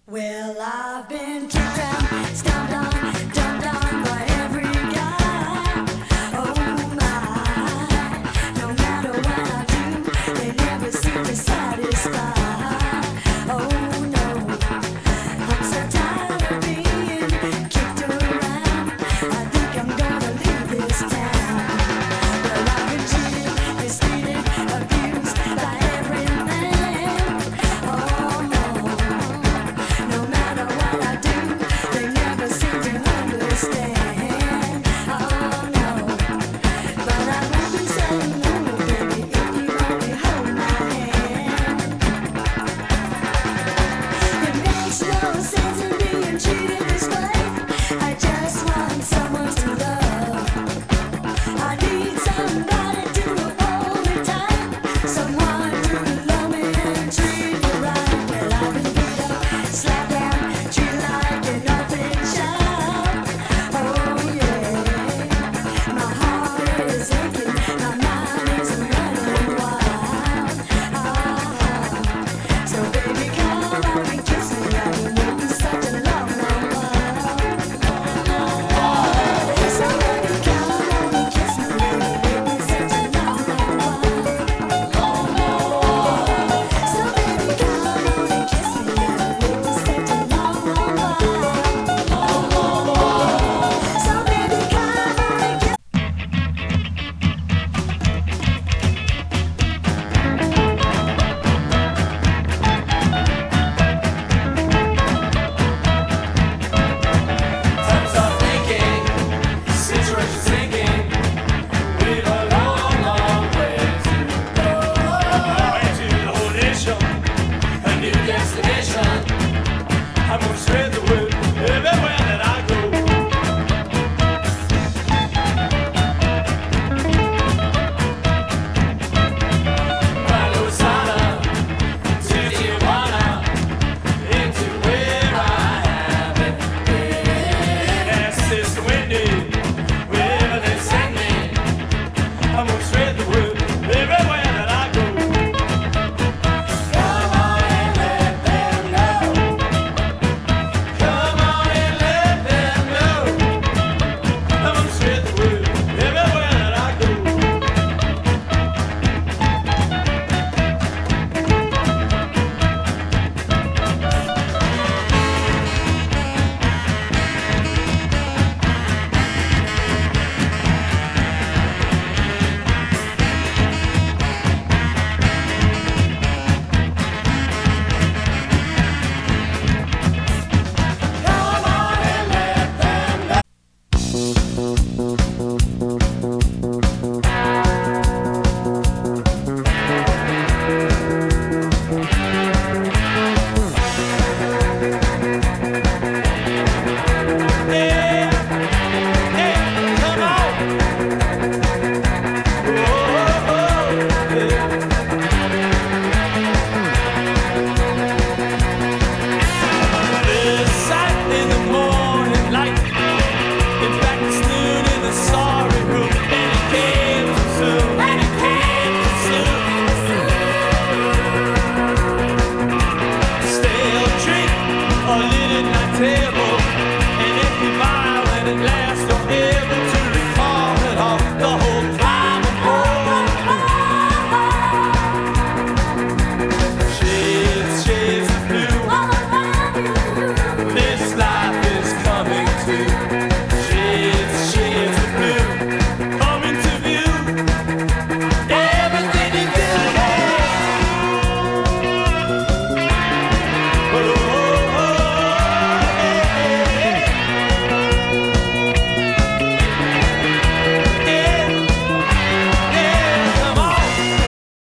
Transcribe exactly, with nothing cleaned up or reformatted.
Well, I've been kicked down, stomped on, dumped on by every guy. Oh my, no matter what I do, they never seem to satisfy. Oh no, I'm so tired of being kicked around. I think I'm gonna leave this town. Well, I've been cheated, mistreated, abused by every man. Oh no. No matter what I do, they never seem to understand. Oh no, but I won't be saying no, baby, if you only hold my hand. It makes no sense in being treated this way. I just want someone to love. I need somebody to hold me tight, someone to love me and treat me right. Well, I've been beat up, slapped down, treated like an orphan child. Oh yeah, my heart is aching, my mind is running wild. Ah, so baby, come on and kiss me. I've been waiting such a long, long while. So baby, come on and kiss me. I've been waiting such a long, long while. So baby, come on and kiss me. I've been waiting such a long, long while. So baby, come on and kiss Times are thinking, situations sinking. We've a long, long way to go. Way to the whole nation, a new destination. I'm gonna spread the word everywhere that I go. Malusana to Tijuana, into where I haven't been. Yes, Sister Wendy, wherever they send me, I'm gonna spread the word everywhere that I go. Come on and let them know. Come on and let them know. I'm gonna spread the word everywhere that I go. Come on and let them know. Yeah, yeah, come on. Oh, oh, yeah. This sight in the morning light. In fact, it's noon in the sorry room, and it came too soon, and it came too soon. Stale drink, a little night table.